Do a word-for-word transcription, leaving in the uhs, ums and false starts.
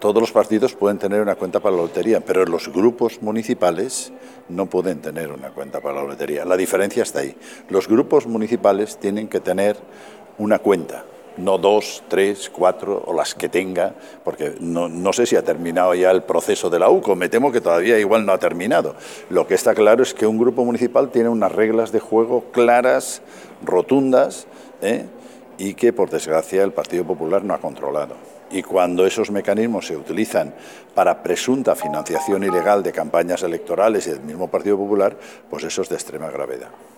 todos los partidos pueden tener una cuenta para la lotería, pero los grupos municipales no pueden tener una cuenta para la lotería. La diferencia está ahí. Los grupos municipales tienen que tener una cuenta, no dos, tres, cuatro o las que tenga, porque no, no sé si ha terminado ya el proceso de la U C O, me temo que todavía igual no ha terminado. Lo que está claro es que un grupo municipal tiene unas reglas de juego claras, rotundas, ¿eh? y que, por desgracia, el Partido Popular no ha controlado. Y cuando esos mecanismos se utilizan para presunta financiación ilegal de campañas electorales y del mismo Partido Popular, pues eso es de extrema gravedad.